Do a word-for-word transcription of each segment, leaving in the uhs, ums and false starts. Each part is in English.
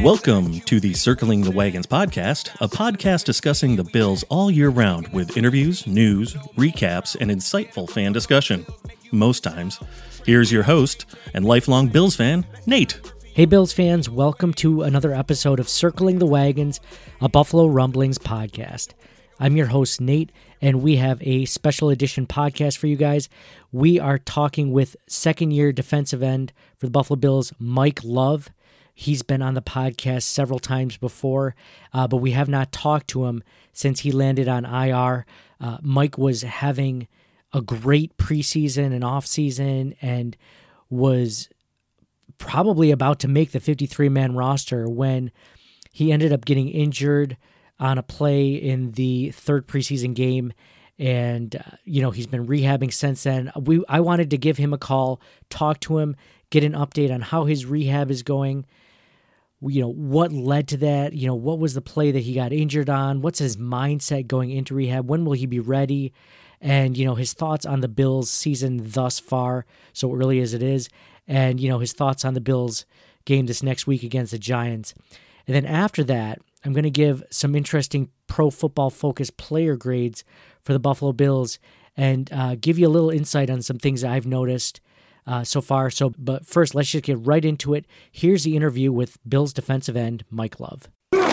Welcome to the Circling the Wagons podcast, a podcast discussing the Bills all year round with interviews, news, recaps, and insightful fan discussion. Most times. Here's your host and lifelong Bills fan, Nate. Hey Bills fans, welcome to another episode of Circling the Wagons, a Buffalo Rumblings podcast. I'm your host, Nate, and we have a special edition podcast for you guys. We are talking with second-year defensive end for the Buffalo Bills, Mike Love. He's been on the podcast several times before, uh, but we have not talked to him since he landed on I R. Uh, Mike was having a great preseason and offseason and was probably about to make the fifty-three man roster when he ended up getting injured on a play in the third preseason game. And, uh, you know, he's been rehabbing since then. We I wanted to give him a call, talk to him, get an update on how his rehab is going. You know, what led to that? You know, what was the play that he got injured on? What's his mindset going into rehab? When will he be ready? And, you know, his thoughts on the Bills season thus far, so early as it is. And, you know, his thoughts on the Bills game this next week against the Giants. And then after that, I'm going to give some interesting Pro Football Focus player grades for the Buffalo Bills and uh, give you a little insight on some things that I've noticed uh, so far. So, but first, let's just get right into it. Here's the interview with Bills defensive end Mike Love.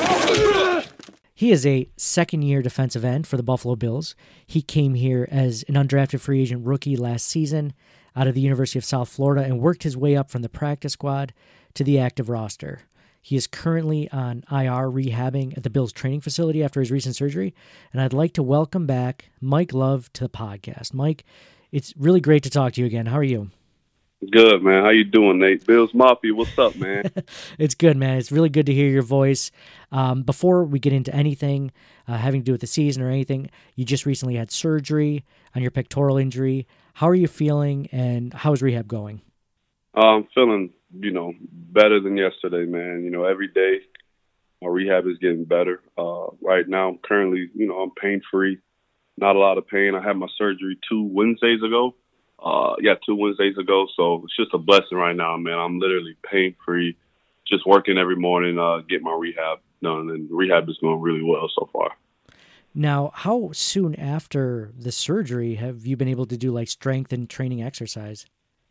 He is a second-year defensive end for the Buffalo Bills. He came here as an undrafted free agent rookie last season out of the University of South Florida and worked his way up from the practice squad to the active roster. He is currently on I R rehabbing at the Bills training facility after his recent surgery, and I'd like to welcome back Mike Love to the podcast. Mike, it's really great to talk to you again. How are you? Good, man. How you doing, Nate? Bills Mafia, what's up, man? It's good, man. It's really good to hear your voice. Um, before we get into anything uh, having to do with the season or anything, you just recently had surgery on your pectoral injury. How are you feeling, and how is rehab going? Uh, I'm feeling, you know, better than yesterday, man. You know, every day my rehab is getting better. Uh, right now, I'm currently, you know, I'm pain-free, not a lot of pain. I had my surgery two Wednesdays ago. Uh, yeah, two Wednesdays ago. So it's just a blessing right now, man. I'm literally pain-free, just working every morning, uh, get my rehab done, and rehab is going really well so far. Now, how soon after the surgery have you been able to do like strength and training exercise?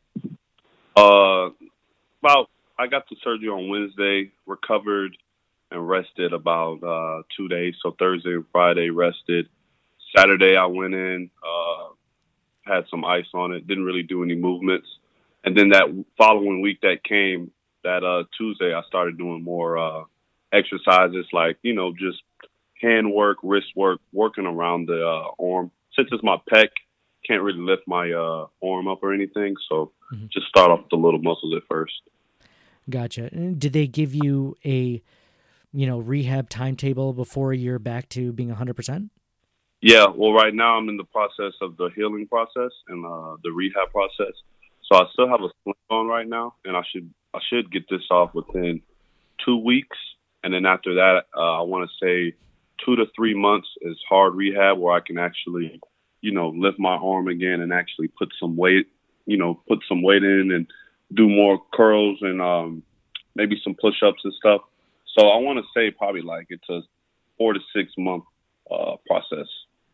Uh, about, I got the surgery on Wednesday, recovered and rested about uh, two days. So Thursday and Friday rested. Saturday I went in, uh, had some ice on it, didn't really do any movements. And then that following week that came, that uh, Tuesday, I started doing more uh, exercises like, you know, just hand work, wrist work, working around the uh, arm. Since it's my pec, can't really lift my uh, arm up or anything, so mm-hmm. just start off with the little muscles at first. Gotcha. And did they give you a, you know, rehab timetable before you're back to being one hundred percent? Yeah, well, right now I'm in the process of the healing process and uh, the rehab process. So I still have a sling on right now, and I should I should get this off within two weeks. And then after that, uh, I want to say two to three months is hard rehab where I can actually, you know, lift my arm again and actually put some weight, you know, put some weight in and do more curls and um, maybe some push-ups and stuff. So I want to say probably like it's a four to six month uh, process.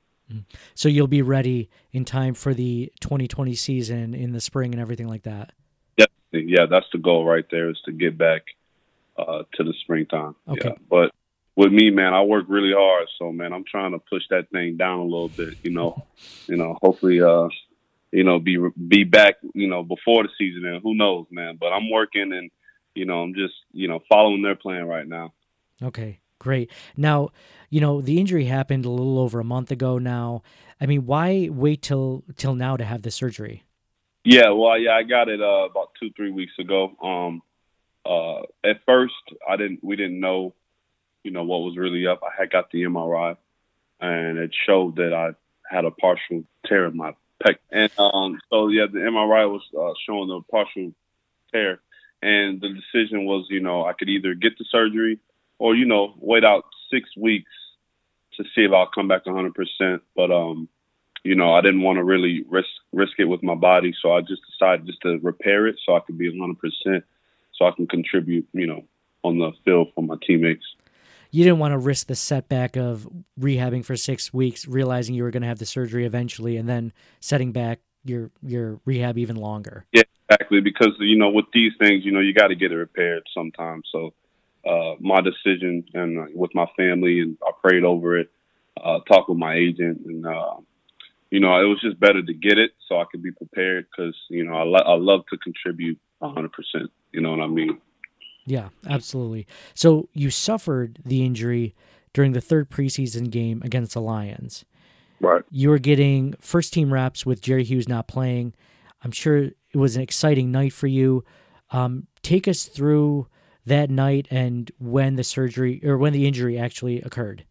So you'll be ready in time for the twenty twenty season in the spring and everything like that? Yeah, yeah, that's the goal right there, is to get back uh, to the springtime. Okay. Yeah. But with me, man, I work really hard. So, man, I'm trying to push that thing down a little bit, you know. you know, hopefully, uh, you know, be be back, you know, before the season. And who knows, man. But I'm working and, you know, I'm just, you know, following their plan right now. Okay. Great. Now, you know, the injury happened a little over a month ago now. I mean, why wait till till now to have the surgery? Yeah, well, yeah, I got it uh, about two, three weeks ago. Um, uh, at first, I didn't, we didn't know, you know, what was really up. I had got the M R I, and it showed that I had a partial tear in my pec. And um, so, yeah, the M R I was uh, showing the partial tear, and the decision was, you know, I could either get the surgery or, you know, wait out six weeks to see if I'll come back one hundred percent. But, um, you know, I didn't want to really risk risk it with my body, so I just decided just to repair it so I could be one hundred percent, so I can contribute, you know, on the field for my teammates. You didn't want to risk the setback of rehabbing for six weeks, realizing you were going to have the surgery eventually, and then setting back your your rehab even longer. Yeah, exactly. Because, you know, with these things, you know, you got to get it repaired sometimes. So uh, my decision and uh, with my family, and I prayed over it, uh, talked with my agent, and, uh, you know, it was just better to get it so I could be prepared because, you know, I, lo- I love to contribute one hundred percent. You know what I mean? Yeah, absolutely. So you suffered the injury during the third preseason game against the Lions. Right. You were getting first-team reps with Jerry Hughes not playing. I'm sure it was an exciting night for you. Um, take us through that night and when the surgery or when the injury actually occurred.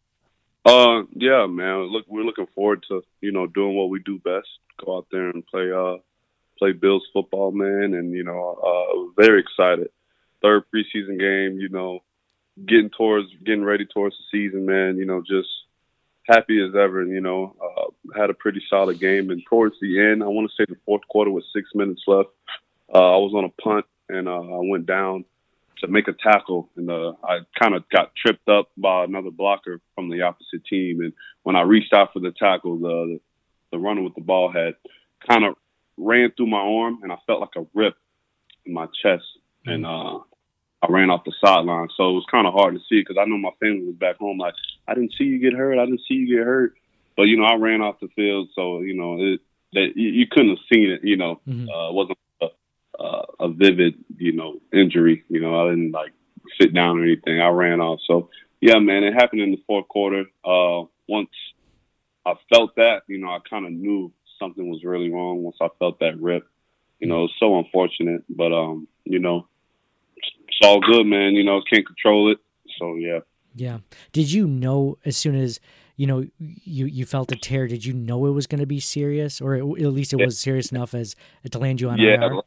Uh, yeah, man. Look, we're looking forward to, you know, doing what we do best. Go out there and play, uh, play Bills football, man. And, you know, uh, very excited. Third preseason game, you know, getting towards, getting ready towards the season, man. You know, just happy as ever. You know, uh, had a pretty solid game. And towards the end, I want to say the fourth quarter with six minutes left, uh, I was on a punt and uh, I went down to make a tackle, and uh, I kind of got tripped up by another blocker from the opposite team. And when I reached out for the tackle, the the runner with the ball had kind of ran through my arm, and I felt like a rip in my chest, and uh, I ran off the sideline. So it was kind of hard to see because I know my family was back home. Like, I didn't see you get hurt. I didn't see you get hurt. But you know, I ran off the field, so you know, it, that you, you couldn't have seen it. You know, mm-hmm. uh, it wasn't. Uh, a vivid, you know, injury. You know, I didn't like sit down or anything. I ran off. So yeah, man, it happened in the fourth quarter. Uh, once I felt that, you know, I kind of knew something was really wrong. Once I felt that rip, you know, it was so unfortunate, but um, you know, it's all good, man. You know, can't control it. So yeah. Yeah. Did you know as soon as you know you you felt a tear? Did you know it was going to be serious, or it, at least it was serious enough as to land you on yeah. I R?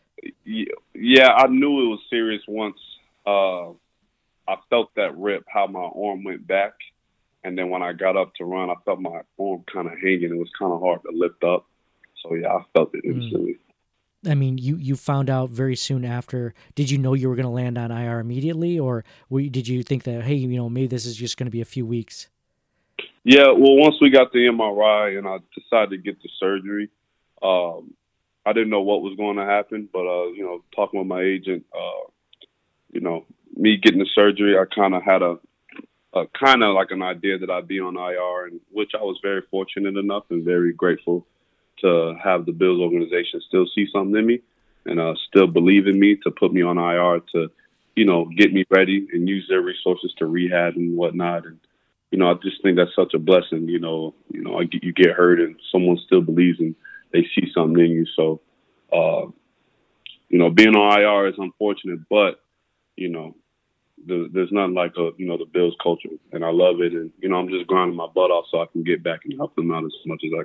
Yeah, I knew it was serious once uh, I felt that rip, how my arm went back. And then when I got up to run, I felt my arm kind of hanging. It was kind of hard to lift up. So, yeah, I felt it instantly. Mm. I mean, you, you found out very soon after. Did you know you were going to land on I R immediately? Or were you, did you think that, hey, you know, maybe this is just going to be a few weeks? Yeah, well, once we got the M R I and I decided to get the surgery, um, I didn't know what was going to happen, but, uh, you know, talking with my agent, uh, you know, me getting the surgery, I kind of had a, a kind of like an idea that I'd be on I R, and which I was very fortunate enough and very grateful to have the Bills organization still see something in me and uh, still believe in me to put me on I R to, you know, get me ready and use their resources to rehab and whatnot. And, you know, I just think that's such a blessing, you know, you know, you get hurt and someone still believes in they see something in you. So, uh, you know, being on I R is unfortunate, but, you know, the, there's nothing like, a, you know, the Bills culture, and I love it. And, you know, I'm just grinding my butt off so I can get back and help them out as much as I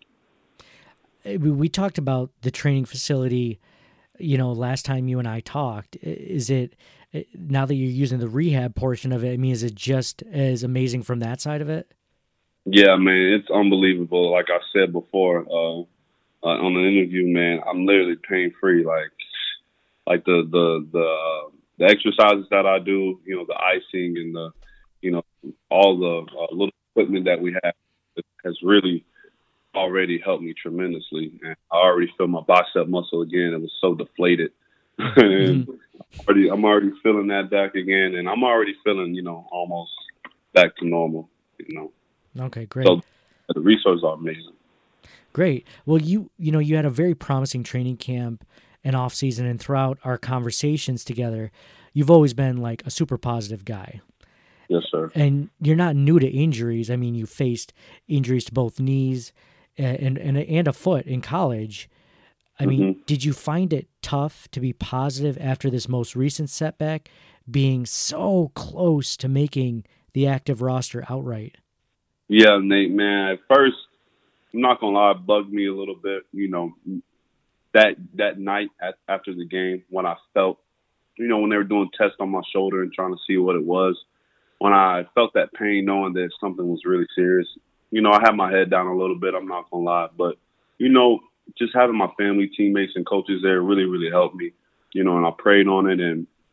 can. We talked about the training facility, you know, last time you and I talked. Is it, now that you're using the rehab portion of it, I mean, is it just as amazing from that side of it? Yeah, man, it's unbelievable. Like I said before, uh, Uh, on the interview, man, I'm literally pain free. Like, like the the the uh, the exercises that I do, you know, the icing and the, you know, all the uh, little equipment that we have has really already helped me tremendously. And I already feel my bicep muscle again. It was so deflated, and mm-hmm. already, I'm already feeling that back again, and I'm already feeling, you know, almost back to normal. You know. Okay, great. So the resources are amazing. Great. Well, you you know, you had a very promising training camp and off season, and throughout our conversations together, you've always been like a super positive guy. Yes, sir. And you're not new to injuries. I mean, you faced injuries to both knees and and, and a foot in college. I mm-hmm. mean, did you find it tough to be positive after this most recent setback, being so close to making the active roster outright? Yeah, Nate, man. At first, I'm not gonna lie, it bugged me a little bit. You know, that that night at, after the game when I felt, you know, when they were doing tests on my shoulder and trying to see what it was, when I felt that pain, knowing that something was really serious, you know, I had my head down a little bit. I'm not gonna lie, but you know, just having my family, teammates, and coaches there really, really helped me. You know, and I prayed on it, and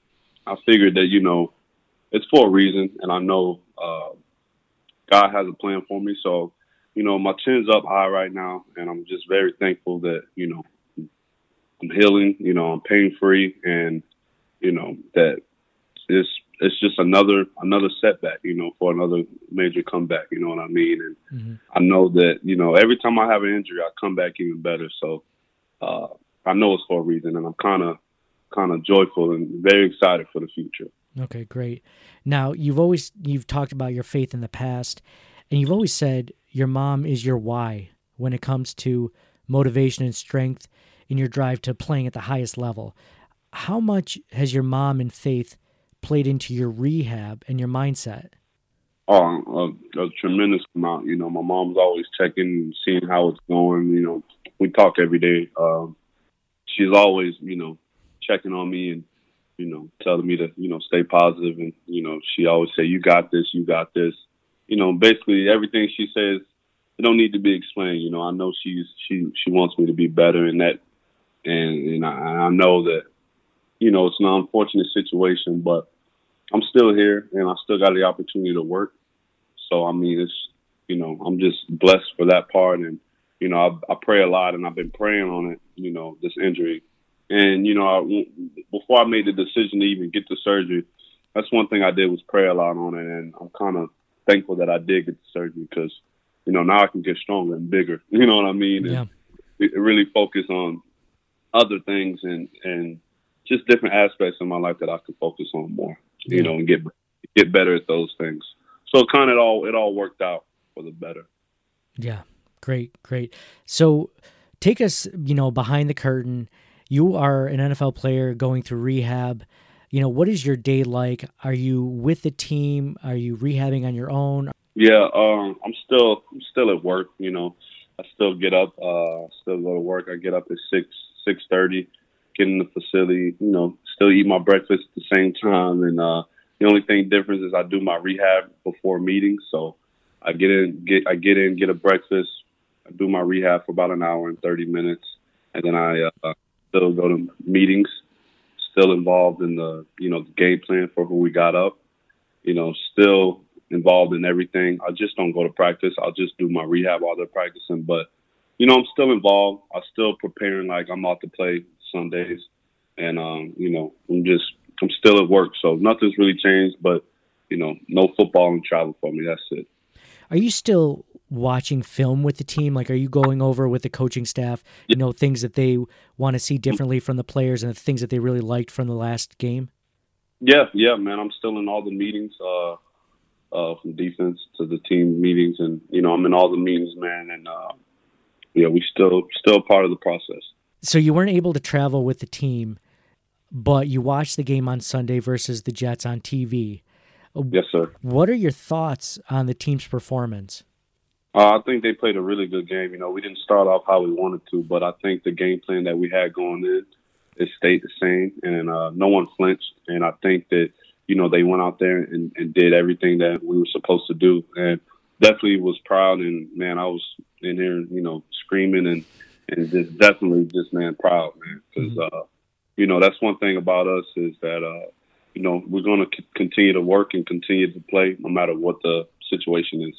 I figured that, you know, it's for a reason, and I know uh, God has a plan for me. So, you know, my chin's up high right now, and I'm just very thankful that, you know, I'm healing, you know, I'm pain-free, and, you know, that it's, it's just another another setback, you know, for another major comeback, you know what I mean? And mm-hmm. I know that, you know, every time I have an injury, I come back even better. So uh, I know it's for a reason, and I'm kind of kind of joyful and very excited for the future. Okay, great. Now, you've always you've talked about your faith in the past, and you've always said your mom is your why when it comes to motivation and strength in your drive to playing at the highest level. How much has your mom and faith played into your rehab and your mindset? Oh, a, a tremendous amount. You know, my mom's always checking, seeing how it's going. You know, we talk every day. Um, she's always, you know, checking on me and, you know, telling me to, you know, stay positive. And, you know, she always say, you got this, you got this. You know, basically everything she says, it don't need to be explained. You know, I know she's, she, she wants me to be better in that. And, and I, I know that, you know, it's an unfortunate situation, but I'm still here and I still got the opportunity to work. So, I mean, it's, you know, I'm just blessed for that part. And, you know, I, I pray a lot and I've been praying on it, you know, this injury. And, you know, I, before I made the decision to even get the surgery, that's one thing I did was pray a lot on it. And I'm kind of thankful that I did get the surgery because, you know, now I can get stronger and bigger. You know what I mean? Yeah. And really focus on other things and, and just different aspects of my life that I could focus on more, you yeah. know, and get get better at those things. So it kind of all it all worked out for the better. Yeah, great, great. So take us, you know, behind the curtain. You are an N F L player going through rehab. You know, what is your day like? Are you with the team? Are you rehabbing on your own? Yeah, um, I'm still I'm still at work. You know, I still get up, uh, still go to work. I get up at six six thirty, get in the facility. You know, still eat my breakfast at the same time. And uh, the only thing difference is I do my rehab before meetings. So I get in, get I get in, get a breakfast. I do my rehab for about an hour and thirty minutes, and then I uh, still go to meetings. Still involved in the you know the game plan for who we got up. You know, still involved in everything. I just don't go to practice. I'll just do my rehab while they're practicing. But, you know, I'm still involved. I'm still preparing like I'm out to play Sundays. And, um, you know, I'm just, I'm still at work. So nothing's really changed, but, you know, no football and travel for me. That's it. Are you still watching film with the team? Like, are you going over with the coaching staff, you know, things that they want to see differently from the players and the things that they really liked from the last game? Yeah, yeah, man. I'm still in all the meetings. Uh, Uh, from defense to the team meetings, and you know I'm in all the meetings, man, and uh, yeah, we still still part of the process. So you weren't able to travel with the team, but you watched the game on Sunday versus the Jets on T V. Yes, sir. What are your thoughts on the team's performance? Uh, I think they played a really good game. You know, we didn't start off how we wanted to, but I think the game plan that we had going in, it stayed the same, and uh, no one flinched. And I think that. You know, they went out there and, and did everything that we were supposed to do. And definitely was proud. And, man, I was in here, you know, screaming and, and just definitely just, man, proud, man. Because, mm-hmm. uh, you know, that's one thing about us is that, uh, you know, we're going to c- continue to work and continue to play no matter what the situation is.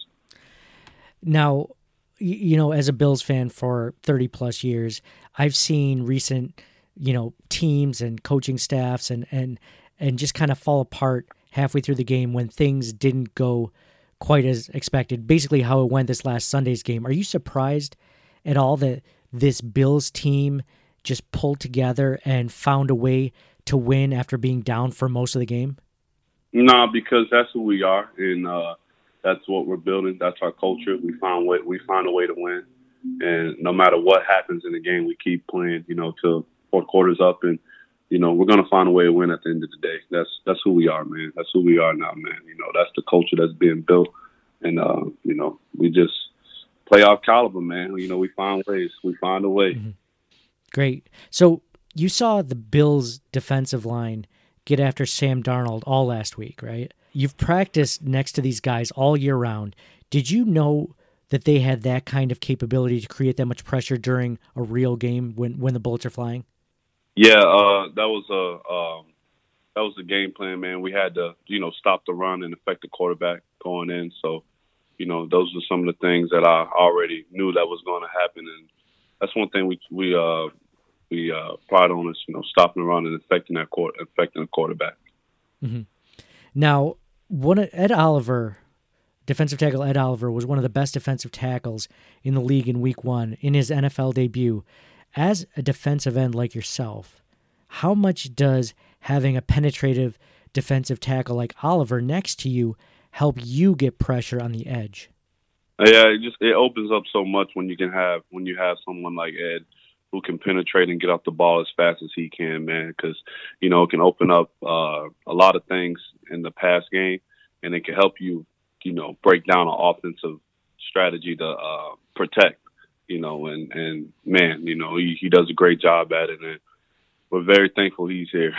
Now, you know, as a Bills fan for thirty plus years, I've seen recent, you know, teams and coaching staffs and, and, and just kind of fall apart halfway through the game when things didn't go quite as expected, basically how it went this last Sunday's game. Are you surprised at all that this Bills team just pulled together and found a way to win after being down for most of the game? No, because that's who we are, and uh, that's what we're building. That's our culture. We find way, we find a way to win, and no matter what happens in the game, we keep playing, you know, till four quarters up, and you know, we're going to find a way to win at the end of the day. That's that's who we are, man. That's who we are now, man. You know, that's the culture that's being built. And, uh, you know, we just play off caliber, man. You know, we find ways. We find a way. Mm-hmm. Great. So you saw the Bills' defensive line get after Sam Darnold all last week, right? You've practiced next to these guys all year round. Did you know that they had that kind of capability to create that much pressure during a real game when, when the bullets are flying? Yeah, uh, that was a um, that was the game plan, man. We had to, you know, stop the run and affect the quarterback going in. So, you know, those are some of the things that I already knew that was going to happen, and that's one thing we we uh we uh pride on is, you know, stopping the run and affecting that court affecting the quarterback. Mm-hmm. Now, one Ed Oliver, defensive tackle Ed Oliver, was one of the best defensive tackles in the league in Week One in his N F L debut. As a defensive end like yourself, how much does having a penetrative defensive tackle like Oliver next to you help you get pressure on the edge? Yeah, it just it opens up so much when you can have when you have someone like Ed who can penetrate and get off the ball as fast as he can, man. Because, you know, it can open up uh, a lot of things in the pass game, and it can help you, you know, break down an offensive strategy to uh, protect. You know, and, and man, you know, he, he does a great job at it, and we're very thankful he's here.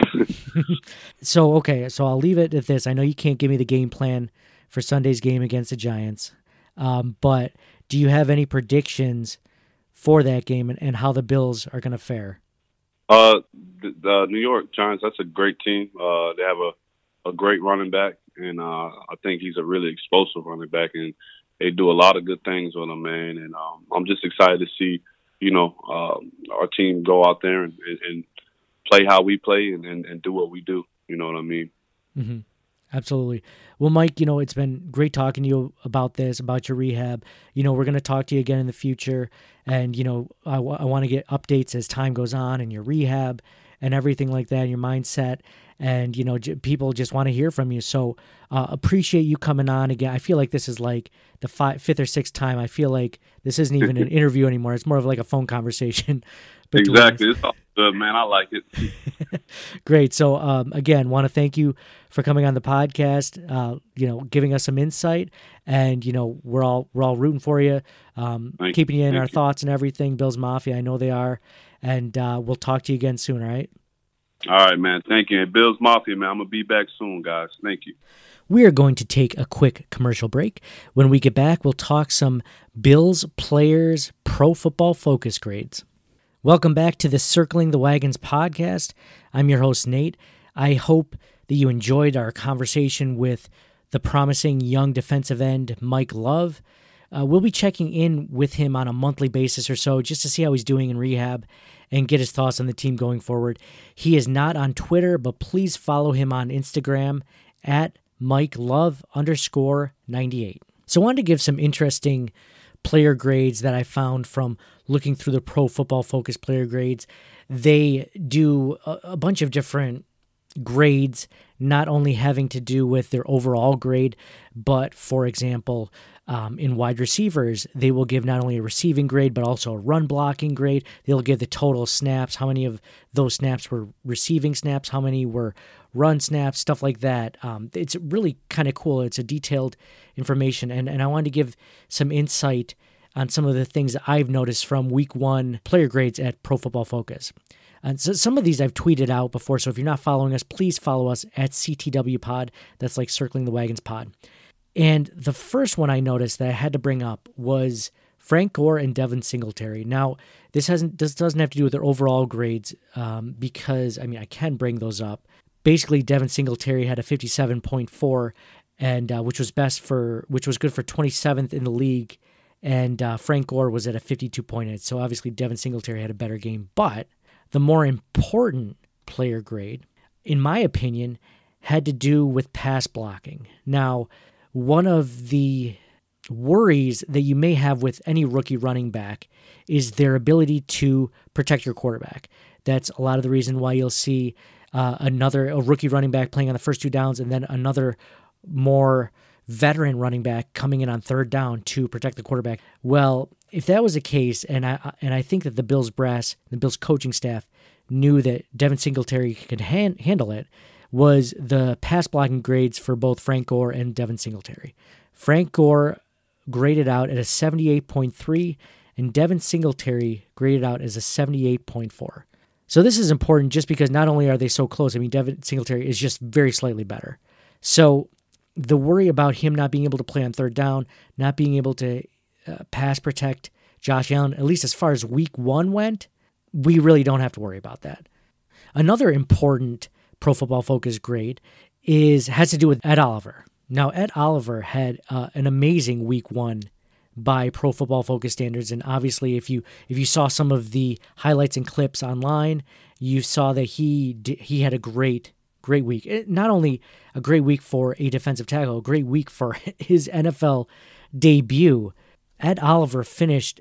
So, okay, so I'll leave it at this. I know you can't give me the game plan for Sunday's game against the Giants, um, but do you have any predictions for that game and, and how the Bills are going to fare? Uh, the, the New York Giants, that's a great team. Uh, they have a, a great running back, and uh, I think he's a really explosive running back, and they do a lot of good things with him, man. And um, I'm just excited to see, you know, uh, our team go out there and, and, and play how we play and, and, and do what we do. You know what I mean? Mm-hmm. Absolutely. Well, Mike, you know, it's been great talking to you about this, about your rehab. You know, we're going to talk to you again in the future. And, you know, I, w- I want to get updates as time goes on and your rehab and everything like that, and your mindset. And, you know, j- people just want to hear from you. So uh, appreciate you coming on again. I feel like this is like the five, fifth or sixth time. I feel like this isn't even an interview anymore. It's more of like a phone conversation. Exactly. It's all good, man. I like it. Great. So, um, again, want to thank you for coming on the podcast, uh, you know, giving us some insight. And, you know, we're all we're all rooting for you, um, keeping you in Thank our you. thoughts and everything. Bills Mafia, I know they are. And uh, we'll talk to you again soon, all right? All right, man. Thank you. And Bills Mafia, man. I'm going to be back soon, guys. Thank you. We are going to take a quick commercial break. When we get back, we'll talk some Bills players' Pro Football Focus grades. Welcome back to the Circling the Wagons podcast. I'm your host, Nate. I hope that you enjoyed our conversation with the promising young defensive end, Mike Love. Uh, we'll be checking in with him on a monthly basis or so just to see how he's doing in rehab and get his thoughts on the team going forward. He is not on Twitter, but please follow him on Instagram at Mike Love underscore ninety-eight. So I wanted to give some interesting player grades that I found from looking through the Pro Football Focus player grades. They do a, a bunch of different grades, not only having to do with their overall grade, but for example, um, in wide receivers, they will give not only a receiving grade, but also a run blocking grade. They'll give the total snaps, how many of those snaps were receiving snaps, how many were run snaps, stuff like that. Um, it's really kind of cool. It's a detailed information, and, and I wanted to give some insight on some of the things that I've noticed from week one player grades at Pro Football Focus. And so some of these I've tweeted out before, so if you're not following us, please follow us at C T W Pod. That's like Circling the Wagons Pod. And the first one I noticed that I had to bring up was Frank Gore and Devin Singletary. Now, this hasn't this doesn't have to do with their overall grades um, because, I mean, I can bring those up. Basically, Devin Singletary had a fifty-seven point four, and uh, which was best for which was good for twenty-seventh in the league, and uh, Frank Gore was at a fifty-two point eight. So obviously, Devin Singletary had a better game. But the more important player grade, in my opinion, had to do with pass blocking. Now, one of the worries that you may have with any rookie running back is their ability to protect your quarterback. That's a lot of the reason why you'll see uh, another a rookie running back playing on the first two downs and then another more veteran running back coming in on third down to protect the quarterback. Well, if that was the case, and I and I think that the Bills brass, the Bills coaching staff knew that Devin Singletary could han- handle it, was the pass blocking grades for both Frank Gore and Devin Singletary. Frank Gore graded out at a seventy-eight point three, and Devin Singletary graded out as a seventy-eight point four. So this is important just because not only are they so close, I mean, Devin Singletary is just very slightly better. So the worry about him not being able to play on third down, not being able to uh, pass protect Josh Allen, at least as far as week one went, we really don't have to worry about that. Another important Pro Football Focus grade is has to do with Ed Oliver. Now, Ed Oliver had uh, an amazing week one by Pro Football Focus standards, and obviously, if you if you saw some of the highlights and clips online, you saw that he d- he had a great great week. It, not only a great week for a defensive tackle, a great week for his N F L debut. Ed Oliver finished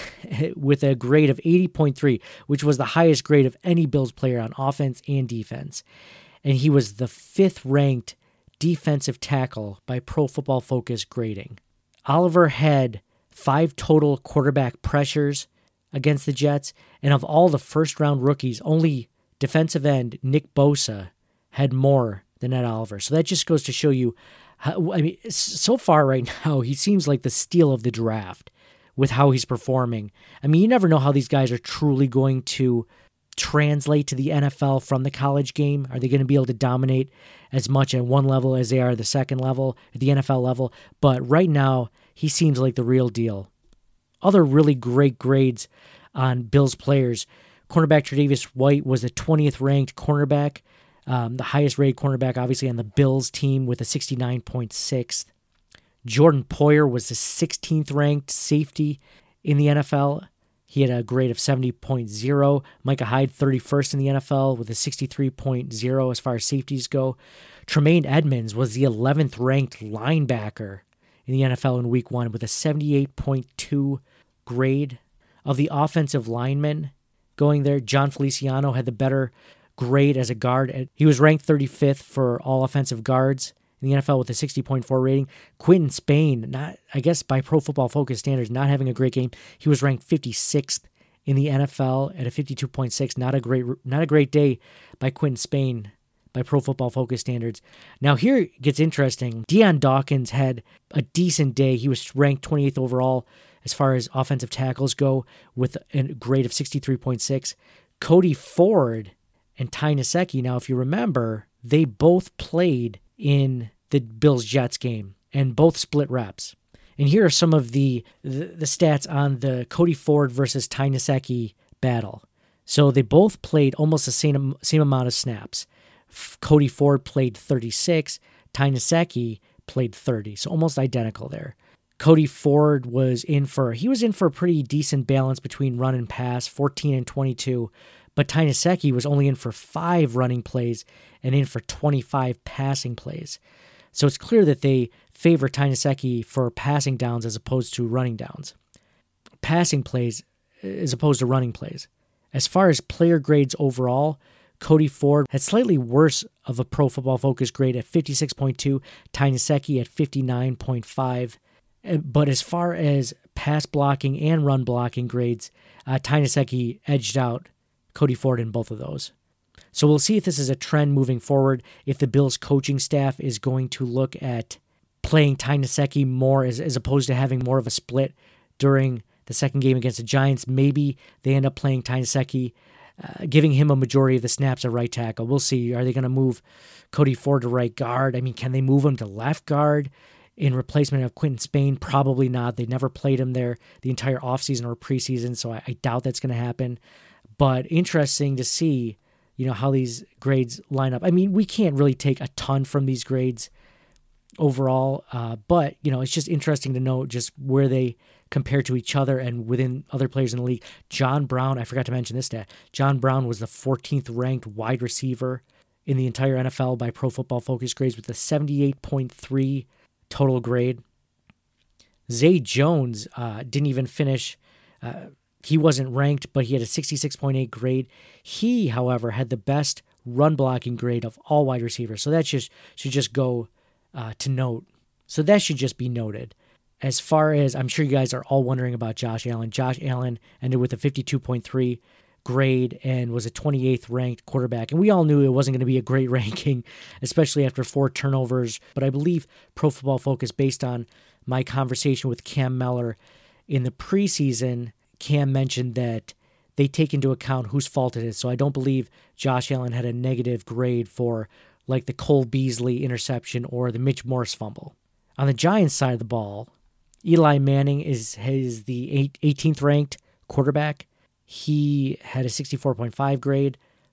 with a grade of eighty point three, which was the highest grade of any Bills player on offense and defense. And he was the fifth ranked defensive tackle by Pro Football Focus grading. Oliver had five total quarterback pressures against the Jets, and of all the first-round rookies, only defensive end Nick Bosa had more than Ed Oliver. So that just goes to show you, how, I mean, so far right now, he seems like the steal of the draft with how he's performing. I mean, you never know how these guys are truly going to translate to the N F L from the college game. Are they going to be able to dominate as much at one level as they are at the second level, at the N F L level? But right now, he seems like the real deal. Other really great grades on Bills players. Cornerback Tre'Davious White was the twentieth ranked cornerback, um, the highest rated cornerback, obviously, on the Bills team with a sixty-nine point six. Jordan Poyer was the sixteenth ranked safety in the N F L. He had a grade of seventy point oh. Micah Hyde, thirty-first in the N F L with a sixty-three point oh as far as safeties go. Tremaine Edmonds was the eleventh ranked linebacker in the N F L in week one with a seventy-eight point two grade. Of the offensive linemen going there, John Feliciano had the better grade as a guard. He was ranked thirty-fifth for all offensive guards in the N F L with a sixty point four rating. Quinton Spain, not I guess by Pro Football Focus standards, not having a great game. He was ranked fifty-sixth in the N F L at a fifty-two point six. Not a great not a great day by Quinton Spain by Pro Football Focus standards. Now here it gets interesting. Deion Dawkins had a decent day. He was ranked twenty-eighth overall as far as offensive tackles go with a grade of sixty-three point six. Cody Ford and Ty Nsekhe, now if you remember, they both played in the Bills-Jets game and both split reps. And here are some of the, the, the stats on the Cody Ford versus Ty Nsekhe battle. So they both played almost the same, same amount of snaps. Cody Ford played thirty-six, Ty Nsekhe played thirty, so almost identical there. Cody Ford was in for, he was in for a pretty decent balance between run and pass, fourteen and twenty-two, but Ty Nsekhe was only in for five running plays and in for twenty-five passing plays. So it's clear that they favor Ty Nsekhe for passing downs as opposed to running downs. Passing plays as opposed to running plays. As far as player grades overall, Cody Ford had slightly worse of a Pro Football Focus grade at fifty-six point two, Ty Nsekhe at fifty-nine point five. But as far as pass blocking and run blocking grades, uh, Ty Nsekhe edged out Cody Ford in both of those. So we'll see if this is a trend moving forward, if the Bills coaching staff is going to look at playing Ty Nsekhe more as, as opposed to having more of a split during the second game against the Giants. Maybe they end up playing Ty Nsekhe, uh, giving him a majority of the snaps at right tackle. We'll see. Are they going to move Cody Ford to right guard? I mean, can they move him to left guard in replacement of Quinton Spain? Probably not. They never played him there the entire offseason or preseason, so I, I doubt that's going to happen. But interesting to see, you know, how these grades line up. I mean, we can't really take a ton from these grades overall, uh, but, you know, it's just interesting to know just where they compare to each other and within other players in the league. John Brown, I forgot to mention this stat. John Brown was the fourteenth ranked wide receiver in the entire N F L by Pro Football Focus grades with a seventy-eight point three total grade. Zay Jones uh, didn't even finish. Uh, he wasn't ranked, but he had a sixty-six point eight grade. He, however, had the best run blocking grade of all wide receivers. So that just should just go uh, to note. So that should just be noted. As far as, I'm sure you guys are all wondering about Josh Allen. Josh Allen ended with a fifty-two point three grade and was a twenty-eighth ranked quarterback. And we all knew it wasn't going to be a great ranking, especially after four turnovers. But I believe Pro Football Focus, based on my conversation with Cam Meller in the preseason, Cam mentioned that they take into account whose fault it is. So I don't believe Josh Allen had a negative grade for like the Cole Beasley interception or the Mitch Morse fumble. On the Giants side of the ball, Eli Manning is, is the eighteenth ranked quarterback. He had a sixty-four point five grade.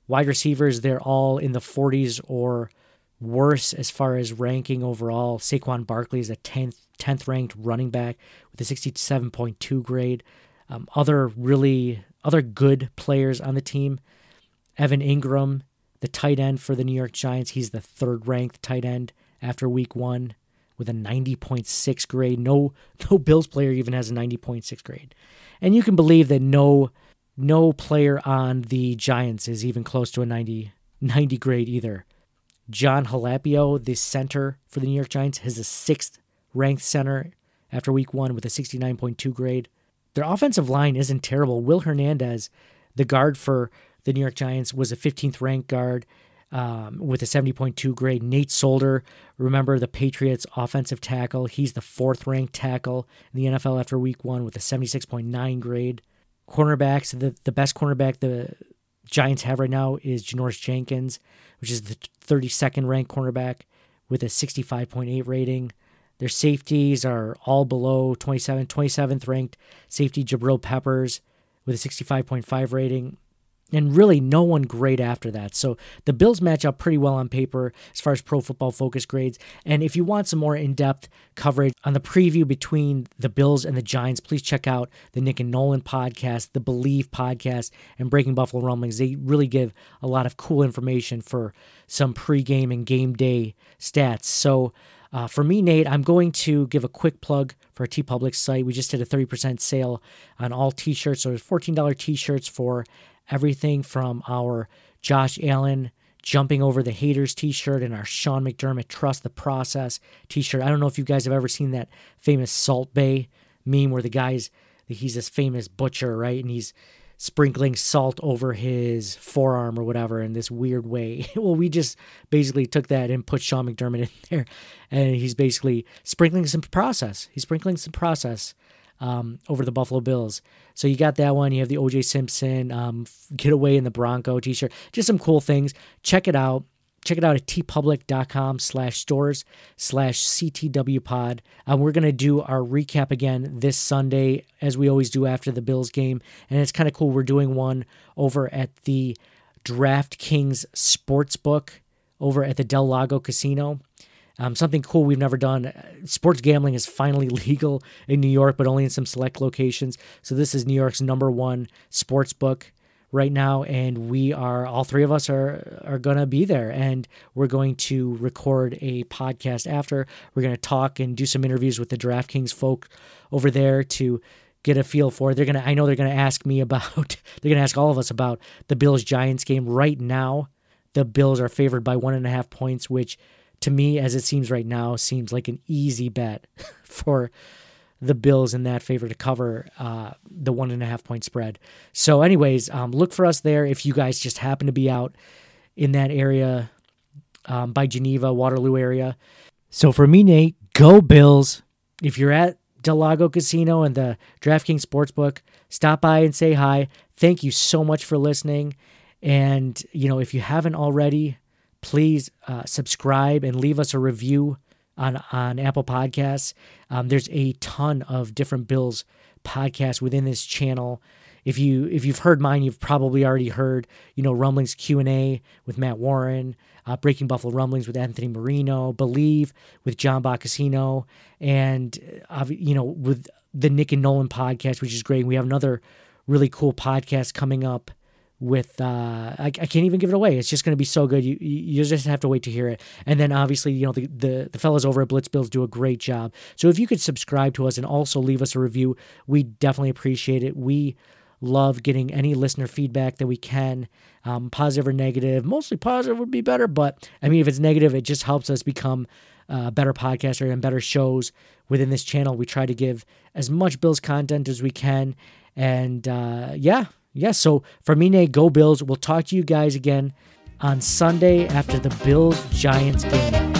Wide receivers, they're all in the forties or worse as far as ranking overall. Saquon Barkley is a tenth, tenth ranked running back with a sixty-seven point two grade. Um, other really, other good players on the team, Evan Ingram, the tight end for the New York Giants, he's the third ranked tight end after week one with a ninety point six grade. No, no Bills player even has a ninety point six grade. And you can believe that no, no player on the Giants is even close to a ninety, ninety grade either. John Halapio, the center for the New York Giants, has a sixth ranked center after week one with a sixty-nine point two grade. Their offensive line isn't terrible. Will Hernandez, the guard for the New York Giants, was a fifteenth ranked guard um, with a seventy point two grade. Nate Solder, remember the Patriots offensive tackle. He's the fourth ranked tackle in the N F L after week one with a seventy-six point nine grade. Cornerbacks, the, the best cornerback the Giants have right now is Janoris Jenkins, which is the thirty-second ranked cornerback with a sixty-five point eight rating. Their safeties are all below twenty-seven, twenty-seventh ranked safety Jabril Peppers with a sixty-five point five rating. And really no one great after that. So the Bills match up pretty well on paper as far as Pro Football Focus grades. And if you want some more in-depth coverage on the preview between the Bills and the Giants, please check out the Nick and Nolan podcast, the Believe podcast, and Breaking Buffalo Rumblings. They really give a lot of cool information for some pregame and game day stats. So uh, for me, Nate, I'm going to give a quick plug for our TeePublic site. We just did a thirty percent sale on all t-shirts. So there's fourteen dollars t-shirts for everything from our Josh Allen jumping over the haters t-shirt and our Sean McDermott Trust the Process t-shirt. I don't know if you guys have ever seen that famous Salt Bay meme where the guy's, he's this famous butcher, right? And he's sprinkling salt over his forearm or whatever in this weird way. Well, we just basically took that and put Sean McDermott in there, and he's basically sprinkling some process. He's sprinkling some process Um, over the Buffalo Bills. So you got that one. You have the O J Simpson um, Getaway in the Bronco t-shirt. Just some cool things. Check it out. Check it out at tpublic.com slash stores slash CTW pod. Um, we're going to do our recap again this Sunday, as we always do after the Bills game. And it's kind of cool. We're doing one over at the DraftKings Sportsbook over at the Del Lago Casino. Um, something cool we've never done. Sports gambling is finally legal in New York, but only in some select locations. So this is New York's number one sports book right now, and we are, all three of us are are going to be there, and we're going to record a podcast after. We're going to talk and do some interviews with the DraftKings folk over there to get a feel for it. They're going to, I know they're going to ask me about, they're going to ask all of us about the Bills-Giants game. Right now, the Bills are favored by one and a half points, which to me, as it seems right now, seems like an easy bet for the Bills in that favor to cover uh, the one and a half point spread. So anyways, um, look for us there if you guys just happen to be out in that area um, by Geneva, Waterloo area. So for me, Nate, go Bills. If you're at Del Lago Casino and the DraftKings Sportsbook, stop by and say hi. Thank you so much for listening. And, you know, if you haven't already, please uh, subscribe and leave us a review on, on Apple Podcasts. Um, there's a ton of different Bills podcasts within this channel. If you if you've heard mine, you've probably already heard, you know, Rumblings Q and A with Matt Warren, uh, Breaking Buffalo Rumblings with Anthony Marino, Believe with John Boccacino, and uh, you know, with the Nick and Nolan podcast, which is great. We have another really cool podcast coming up with, uh, I, I can't even give it away. It's just going to be so good. You you just have to wait to hear it. And then obviously, you know, the, the, the fellas over at Blitz Bills do a great job. So if you could subscribe to us and also leave us a review, we definitely appreciate it. We love getting any listener feedback that we can, um, positive or negative. Mostly positive would be better, but I mean, if it's negative, it just helps us become a better podcaster and better shows within this channel. We try to give as much Bills content as we can. And uh, yeah, Yeah, so for me, Nate, go Bills. We'll talk to you guys again on Sunday after the Bills-Giants game.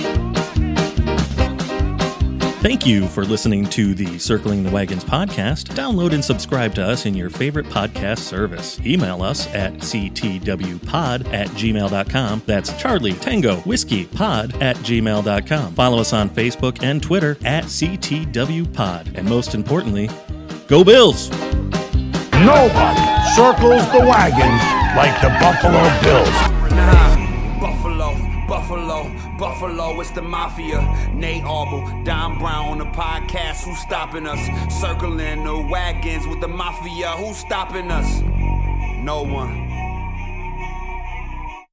Thank you for listening to the Circling the Wagons podcast. Download and subscribe to us in your favorite podcast service. Email us at c t w pod at gmail dot com. That's Charlie Tango Whiskey Pod at gmail dot com. Follow us on Facebook and Twitter at C T W Pod. And most importantly, go Bills! Nobody circles the wagons like the Buffalo Bills. Nah, Buffalo, Buffalo, Buffalo, it's the Mafia. Nate Arbel, Don Brown on the podcast. Who's stopping us? Circling the wagons with the Mafia. Who's stopping us? No one.